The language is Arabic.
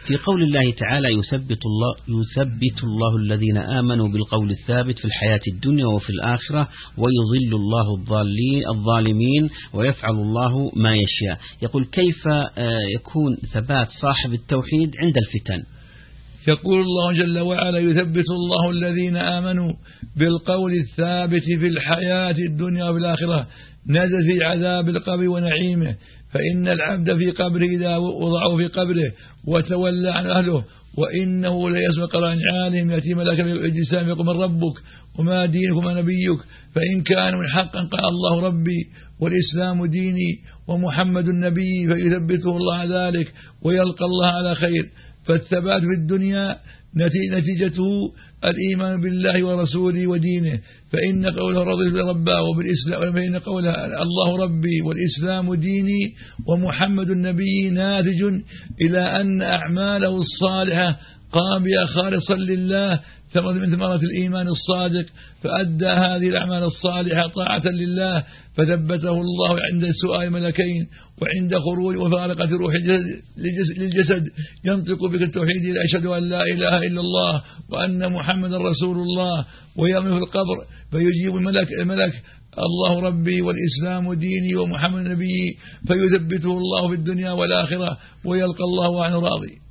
في قول الله تعالى يثبت الله الذين آمنوا بالقول الثابت في الحياة الدنيا وفي الآخرة ويضل الله الظالمين ويفعل الله ما يشاء. يقول كيف يكون ثبات صاحب التوحيد عند الفتن؟ يقول الله جل وعلا يثبت الله الذين آمنوا بالقول الثابت في الحياة الدنيا وفي الآخرة نزل في عذاب القبر ونعيمه. فإن العبد في قبره إذا وضعه في قبره وتولى عن أهله وإنه ليسمع قرآن عالم يأتي ملك الإجسام يقول من ربك وما دينك وما نبيك فإن كان من حقا قال الله ربي والإسلام ديني ومحمد النبي فيثبته الله على ذلك ويلقى الله على خير. فالثبات في الدنيا نتيجته الإيمان بالله ورسوله ودينه. فإن قوله رضي بربا وبالإسلام فإن قوله الله ربي والإسلام ديني ومحمد النبي ناتج إلى أن أعماله الصالحة قام بها خالصا لله ثمرة من ثمرات الإيمان الصادق فأدى هذه الأعمال الصالحة طاعة لله فثبته الله عند سؤال ملكين وعند خروج وفارقة روح للجسد ينطق بك التوحيد أشهد أن لا إله إلا الله وأن محمد رسول الله ويوم في القبر فيجيب الملك الله ربي والإسلام ديني ومحمد نبي فيثبته الله في الدنيا والآخرة ويلقى الله عنه راضي.